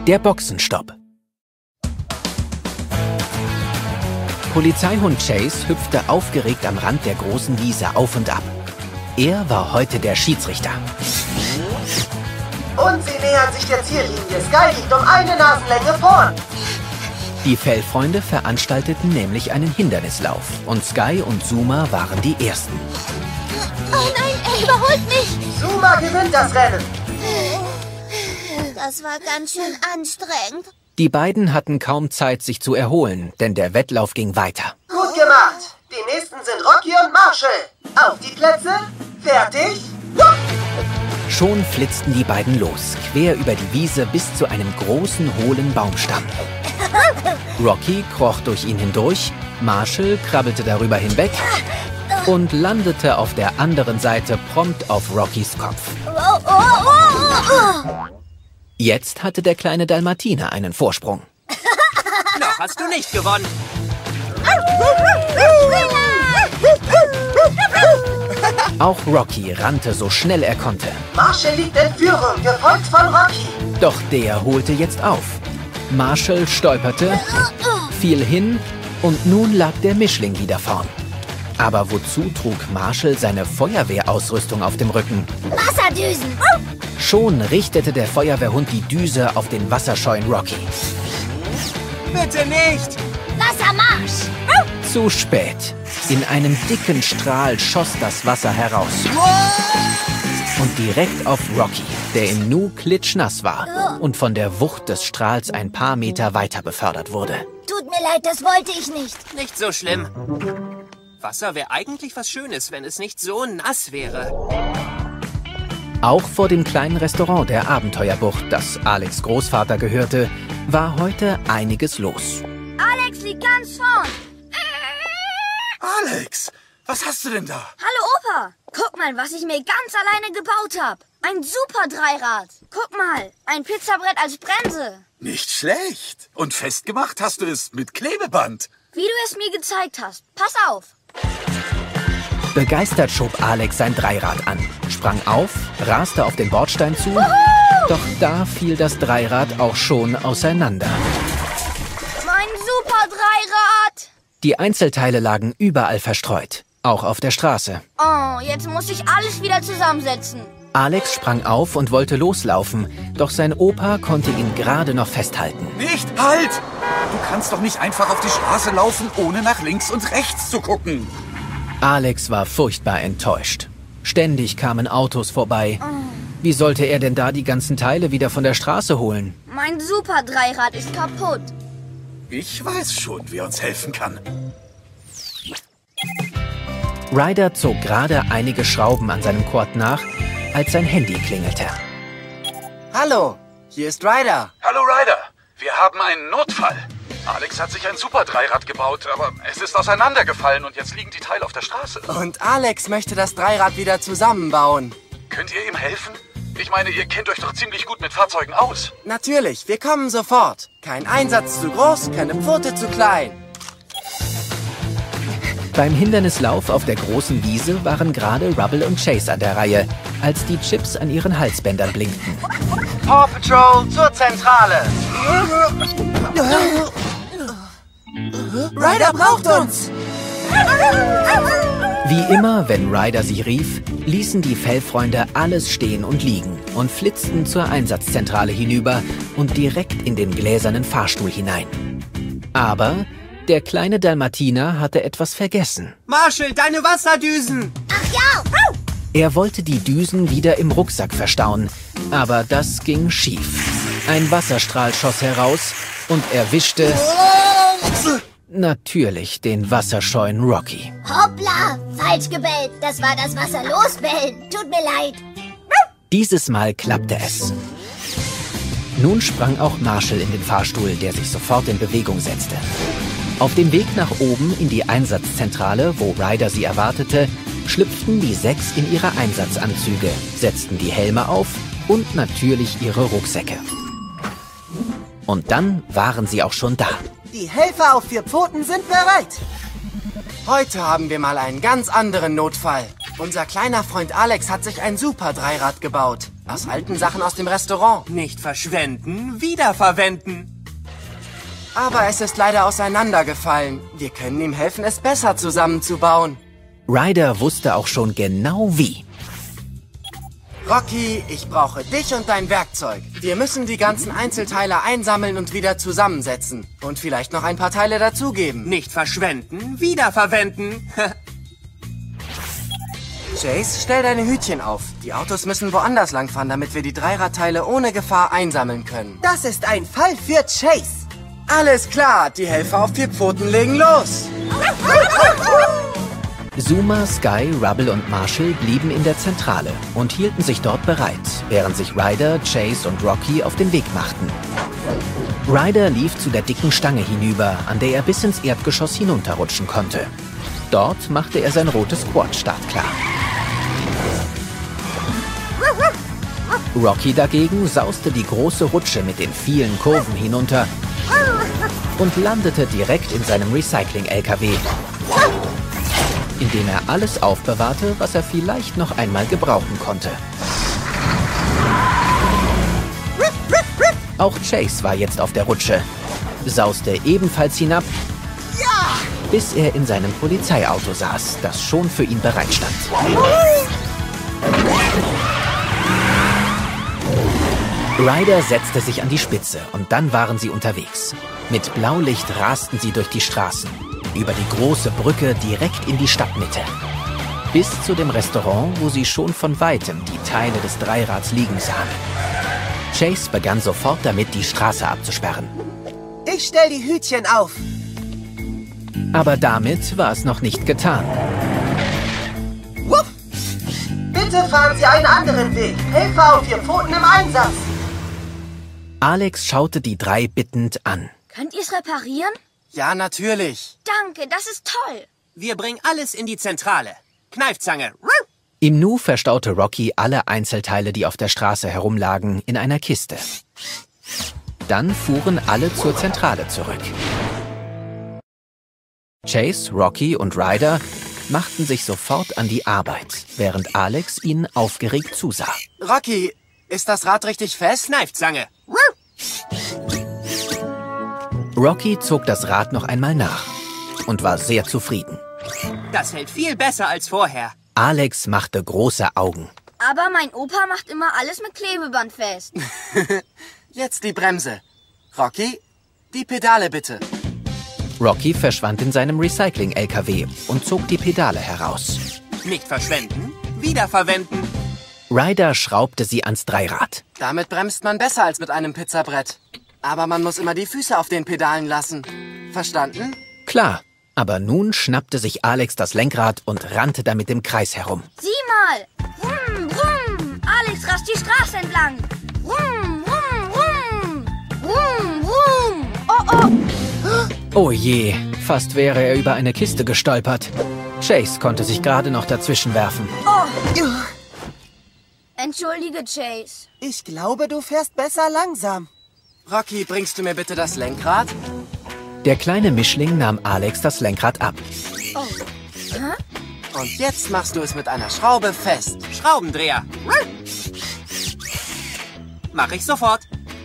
Der Boxenstopp. Polizeihund Chase hüpfte aufgeregt am Rand der großen Wiese auf und ab. Er war heute der Schiedsrichter. Und sie nähern sich der Ziellinie. Sky liegt um eine Nasenlänge vorn. Die Fellfreunde veranstalteten nämlich einen Hindernislauf und Sky und Zuma waren die Ersten. Oh nein, er überholt mich! Zuma gewinnt das Rennen. Das war ganz schön anstrengend. Die beiden hatten kaum Zeit, sich zu erholen, denn der Wettlauf ging weiter. Gut gemacht. Die nächsten sind Rocky und Marshall. Auf die Plätze. Fertig. Schon flitzten die beiden los, quer über die Wiese bis zu einem großen, hohlen Baumstamm. Rocky kroch durch ihn hindurch, Marshall krabbelte darüber hinweg und landete auf der anderen Seite prompt auf Rockys Kopf. Jetzt hatte der kleine Dalmatiner einen Vorsprung. Noch hast du nicht gewonnen. Auch Rocky rannte so schnell er konnte. Marshall liegt in Führung, gefolgt von Rocky. Doch der holte jetzt auf. Marshall stolperte, fiel hin und nun lag der Mischling wieder vorn. Aber wozu trug Marshall seine Feuerwehrausrüstung auf dem Rücken? Wasserdüsen! Schon richtete der Feuerwehrhund die Düse auf den wasserscheuen Rocky. Bitte nicht! Wassermarsch! Zu spät. In einem dicken Strahl schoss das Wasser heraus. Und direkt auf Rocky, der im Nu klitschnass war und von der Wucht des Strahls ein paar Meter weiter befördert wurde. Tut mir leid, das wollte ich nicht. Nicht so schlimm. Wasser wäre eigentlich was Schönes, wenn es nicht so nass wäre. Auch vor dem kleinen Restaurant der Abenteuerbucht, das Alex' Großvater gehörte, war heute einiges los. Alex liegt ganz vorn. Alex, was hast du denn da? Hallo Opa, guck mal, was ich mir ganz alleine gebaut habe. Ein super Dreirad. Guck mal, ein Pizzabrett als Bremse. Nicht schlecht. Und festgemacht hast du es mit Klebeband. Wie du es mir gezeigt hast. Pass auf. Begeistert schob Alex sein Dreirad an, sprang auf, raste auf den Bordstein zu, doch da fiel das Dreirad auch schon auseinander. Mein super Dreirad. Die Einzelteile lagen überall verstreut, auch auf der Straße. Oh, jetzt muss ich alles wieder zusammensetzen. Alex sprang auf und wollte loslaufen, doch sein Opa konnte ihn gerade noch festhalten. Nicht? Halt! Du kannst doch nicht einfach auf die Straße laufen, ohne nach links und rechts zu gucken. Alex war furchtbar enttäuscht. Ständig kamen Autos vorbei. Wie sollte er denn da die ganzen Teile wieder von der Straße holen? Mein super Dreirad ist kaputt. Ich weiß schon, wer uns helfen kann. Ryder zog gerade einige Schrauben an seinem Quad nach, als sein Handy klingelte. Hallo, hier ist Ryder. Hallo Ryder, wir haben einen Notfall. Alex hat sich ein Super-Dreirad gebaut, aber es ist auseinandergefallen und jetzt liegen die Teile auf der Straße. Und Alex möchte das Dreirad wieder zusammenbauen. Könnt ihr ihm helfen? Ich meine, ihr kennt euch doch ziemlich gut mit Fahrzeugen aus. Natürlich, wir kommen sofort. Kein Einsatz zu groß, keine Pfote zu klein. Beim Hindernislauf auf der großen Wiese waren gerade Rubble und Chase an der Reihe, als die Chips an ihren Halsbändern blinkten. Paw Patrol zur Zentrale. Ryder braucht uns! Wie immer, wenn Ryder sie rief, ließen die Fellfreunde alles stehen und liegen und flitzten zur Einsatzzentrale hinüber und direkt in den gläsernen Fahrstuhl hinein. Aber der kleine Dalmatiner hatte etwas vergessen. Marshall, deine Wasserdüsen! Ach ja! Er wollte die Düsen wieder im Rucksack verstauen, aber das ging schief. Ein Wasserstrahl schoss heraus und erwischte natürlich den wasserscheuen Rocky. Hoppla, falsch gebellt. Das war das Wasserlosbellen. Tut mir leid. Dieses Mal klappte es. Nun sprang auch Marshall in den Fahrstuhl, der sich sofort in Bewegung setzte. Auf dem Weg nach oben in die Einsatzzentrale, wo Ryder sie erwartete, schlüpften die 6 in ihre Einsatzanzüge, setzten die Helme auf und natürlich ihre Rucksäcke. Und dann waren sie auch schon da. Die Helfer auf 4 Pfoten sind bereit. Heute haben wir mal einen ganz anderen Notfall. Unser kleiner Freund Alex hat sich ein Super-Dreirad gebaut. Aus alten Sachen aus dem Restaurant. Nicht verschwenden, wiederverwenden. Aber es ist leider auseinandergefallen. Wir können ihm helfen, es besser zusammenzubauen. Ryder wusste auch schon genau wie. Rocky, ich brauche dich und dein Werkzeug. Wir müssen die ganzen Einzelteile einsammeln und wieder zusammensetzen. Und vielleicht noch ein paar Teile dazugeben. Nicht verschwenden, wiederverwenden. Chase, stell deine Hütchen auf. Die Autos müssen woanders langfahren, damit wir die Dreiradteile ohne Gefahr einsammeln können. Das ist ein Fall für Chase. Alles klar, die Helfer auf 4 Pfoten legen los. Zuma, Sky, Rubble und Marshall blieben in der Zentrale und hielten sich dort bereit, während sich Ryder, Chase und Rocky auf den Weg machten. Ryder lief zu der dicken Stange hinüber, an der er bis ins Erdgeschoss hinunterrutschen konnte. Dort machte er sein rotes Quad startklar. Rocky dagegen sauste die große Rutsche mit den vielen Kurven hinunter und landete direkt in seinem Recycling-LKW, in dem er alles aufbewahrte, was er vielleicht noch einmal gebrauchen konnte. Auch Chase war jetzt auf der Rutsche, sauste ebenfalls hinab, bis er in seinem Polizeiauto saß, das schon für ihn bereitstand. Ryder setzte sich an die Spitze und dann waren sie unterwegs. Mit Blaulicht rasten sie durch die Straßen, über die große Brücke direkt in die Stadtmitte. Bis zu dem Restaurant, wo sie schon von Weitem die Teile des Dreirads liegen sahen. Chase begann sofort damit, die Straße abzusperren. Ich stell die Hütchen auf. Aber damit war es noch nicht getan. Wupp. Bitte fahren Sie einen anderen Weg. Helfer auf 4 Pfoten im Einsatz. Alex schaute die 3 bittend an. Könnt ihr es reparieren? Ja, natürlich. Danke, das ist toll. Wir bringen alles in die Zentrale. Kneifzange. Im Nu verstaute Rocky alle Einzelteile, die auf der Straße herumlagen, in einer Kiste. Dann fuhren alle zur Zentrale zurück. Chase, Rocky und Ryder machten sich sofort an die Arbeit, während Alex ihnen aufgeregt zusah. Rocky, ist das Rad richtig fest? Kneifzange. Rocky zog das Rad noch einmal nach und war sehr zufrieden. Das hält viel besser als vorher. Alex machte große Augen. Aber mein Opa macht immer alles mit Klebeband fest. Jetzt die Bremse. Rocky, die Pedale bitte. Rocky verschwand in seinem Recycling-LKW und zog die Pedale heraus. Nicht verschwenden, wiederverwenden. Ryder schraubte sie ans Dreirad. Damit bremst man besser als mit einem Pizzabrett. Aber man muss immer die Füße auf den Pedalen lassen. Verstanden? Klar, aber nun schnappte sich Alex das Lenkrad und rannte damit im Kreis herum. Sieh mal! Brumm, brumm! Alex rast die Straße entlang. Brumm, brumm, brumm! Brumm, brumm! Oh, oh! Oh je, fast wäre er über eine Kiste gestolpert. Chase konnte sich gerade noch dazwischen werfen. Entschuldige, Chase. Ich glaube, du fährst besser langsam. Rocky, bringst du mir bitte das Lenkrad? Der kleine Mischling nahm Alex das Lenkrad ab. Oh. Hä? Und jetzt machst du es mit einer Schraube fest. Schraubendreher. Mach ich sofort.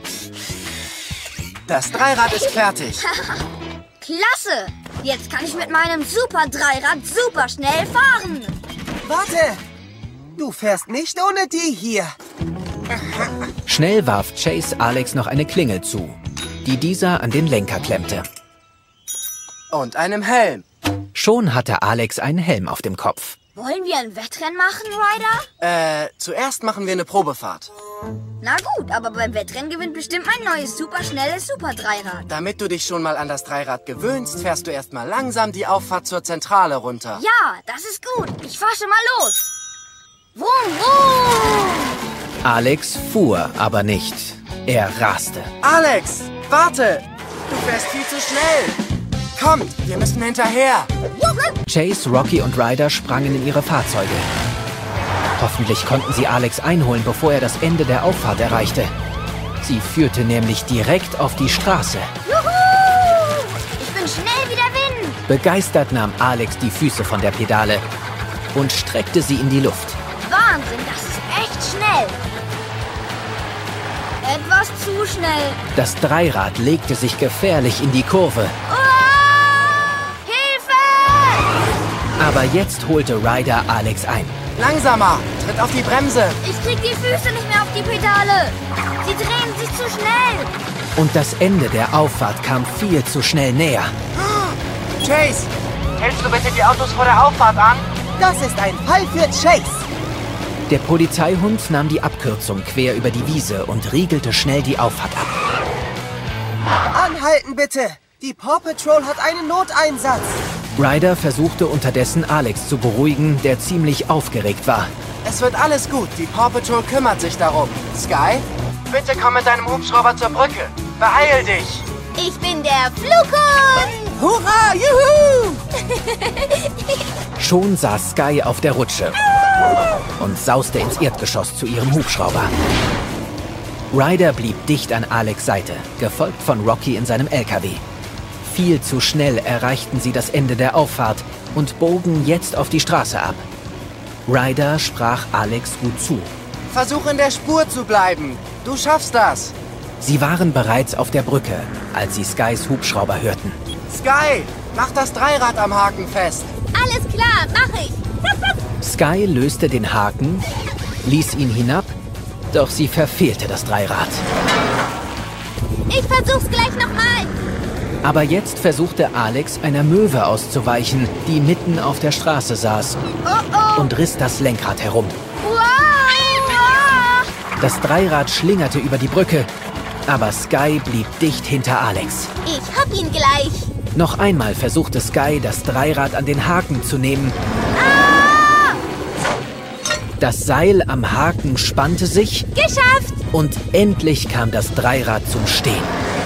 Das Dreirad ist fertig. Klasse! Jetzt kann ich mit meinem Super-Dreirad super schnell fahren. Warte! Du fährst nicht ohne die hier. Schnell warf Chase Alex noch eine Klingel zu, die dieser an den Lenker klemmte. Und einem Helm. Schon hatte Alex einen Helm auf dem Kopf. Wollen wir ein Wettrennen machen, Ryder? Zuerst machen wir eine Probefahrt. Na gut, aber beim Wettrennen gewinnt bestimmt mein neues superschnelles Super-Dreirad. Damit du dich schon mal an das Dreirad gewöhnst, fährst du erstmal langsam die Auffahrt zur Zentrale runter. Ja, das ist gut. Ich fahr schon mal los. Wum, wum! Alex fuhr aber nicht. Er raste. Alex, warte! Du fährst viel zu schnell. Kommt, wir müssen hinterher. Chase, Rocky und Ryder sprangen in ihre Fahrzeuge. Hoffentlich konnten sie Alex einholen, bevor er das Ende der Auffahrt erreichte. Sie führte nämlich direkt auf die Straße. Juhu! Ich bin schnell wie der Wind. Begeistert nahm Alex die Füße von der Pedale und streckte sie in die Luft. Wahnsinn, das ist echt schnell. etwas zu schnell. Das Dreirad legte sich gefährlich in die Kurve. Hilfe! Aber jetzt holte Ryder Alex ein. Langsamer! Tritt auf die Bremse! Ich krieg die Füße nicht mehr auf die Pedale. Sie drehen sich zu schnell. Und das Ende der Auffahrt kam viel zu schnell näher. Chase! Hältst du bitte die Autos vor der Auffahrt an? Das ist ein Fall für Chase. Der Polizeihund nahm die Abkürzung quer über die Wiese und riegelte schnell die Auffahrt ab. Anhalten bitte. Die Paw Patrol hat einen Noteinsatz. Ryder versuchte unterdessen Alex zu beruhigen, der ziemlich aufgeregt war. Es wird alles gut. Die Paw Patrol kümmert sich darum. Sky, bitte komm mit deinem Hubschrauber zur Brücke. Beeil dich! Ich bin der Flughund. Hurra, juhu! Schon saß Sky auf der Rutsche und sauste ins Erdgeschoss zu ihrem Hubschrauber. Ryder blieb dicht an Alex' Seite, gefolgt von Rocky in seinem LKW. Viel zu schnell erreichten sie das Ende der Auffahrt und bogen jetzt auf die Straße ab. Ryder sprach Alex gut zu. Versuch in der Spur zu bleiben. Du schaffst das. Sie waren bereits auf der Brücke, als sie Skys Hubschrauber hörten. Sky, mach das Dreirad am Haken fest. Alles klar, mach ich. Sky löste den Haken, ließ ihn hinab, doch sie verfehlte das Dreirad. Ich versuch's gleich nochmal. Aber jetzt versuchte Alex, einer Möwe auszuweichen, die mitten auf der Straße saß, und riss das Lenkrad herum. Wow! Das Dreirad schlingerte über die Brücke, aber Sky blieb dicht hinter Alex. Ich hab ihn gleich. Noch einmal versuchte Sky, das Dreirad an den Haken zu nehmen. Das Seil am Haken spannte sich. Geschafft! Und endlich kam das Dreirad zum Stehen.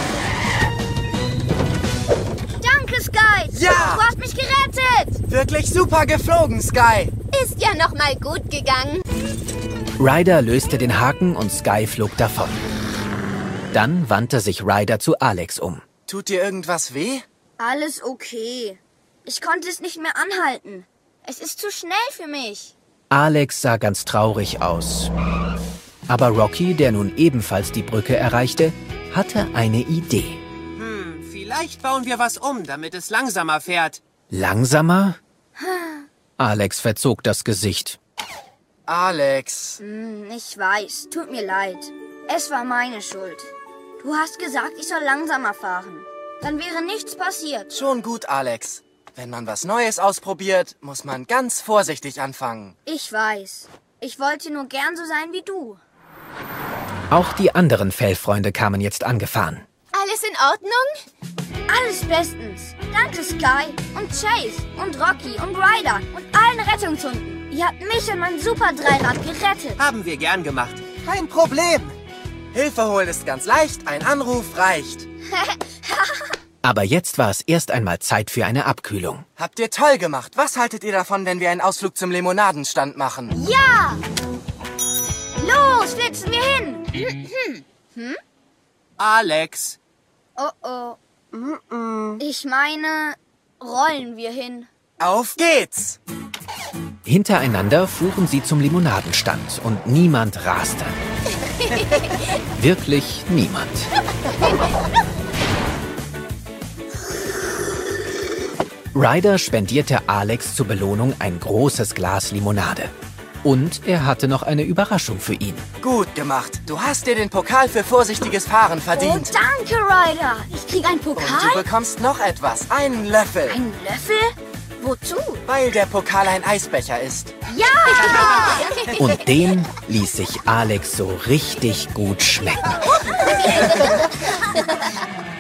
Danke, Sky. Ja! Du hast mich gerettet. Wirklich super geflogen, Sky. Ist ja noch mal gut gegangen. Ryder löste den Haken und Sky flog davon. Dann wandte sich Ryder zu Alex um. Tut dir irgendwas weh? Alles okay. Ich konnte es nicht mehr anhalten. Es ist zu schnell für mich. Alex sah ganz traurig aus. Aber Rocky, der nun ebenfalls die Brücke erreichte, hatte eine Idee. Vielleicht bauen wir was um, damit es langsamer fährt. Langsamer? Alex verzog das Gesicht. Alex. Ich weiß, tut mir leid. Es war meine Schuld. Du hast gesagt, ich soll langsamer fahren. Dann wäre nichts passiert. Schon gut, Alex. Wenn man was Neues ausprobiert, muss man ganz vorsichtig anfangen. Ich weiß. Ich wollte nur gern so sein wie du. Auch die anderen Fellfreunde kamen jetzt angefahren. Alles in Ordnung? Alles bestens. Danke, Sky und Chase und Rocky und Ryder und allen Rettungshunden. Ihr habt mich und mein Super Dreirad gerettet. Haben wir gern gemacht. Kein Problem. Hilfe holen ist ganz leicht, ein Anruf reicht. Aber jetzt war es erst einmal Zeit für eine Abkühlung. Habt ihr toll gemacht. Was haltet ihr davon, wenn wir einen Ausflug zum Limonadenstand machen? Ja! Los, flitzen wir hin. Alex, Oh. Ich meine, rollen wir hin. Auf geht's! Hintereinander fuhren sie zum Limonadenstand und niemand raste. Wirklich niemand. Ryder spendierte Alex zur Belohnung ein großes Glas Limonade. Und er hatte noch eine Überraschung für ihn. Gut gemacht. Du hast dir den Pokal für vorsichtiges Fahren Oh, verdient. danke, Ryder. Ich krieg einen Und du Pokal? bekommst noch etwas. Einen Löffel. Einen Löffel? Wozu? Weil der Pokal ein Eisbecher ist. Ja! Und den ließ sich Alex so richtig gut schmecken.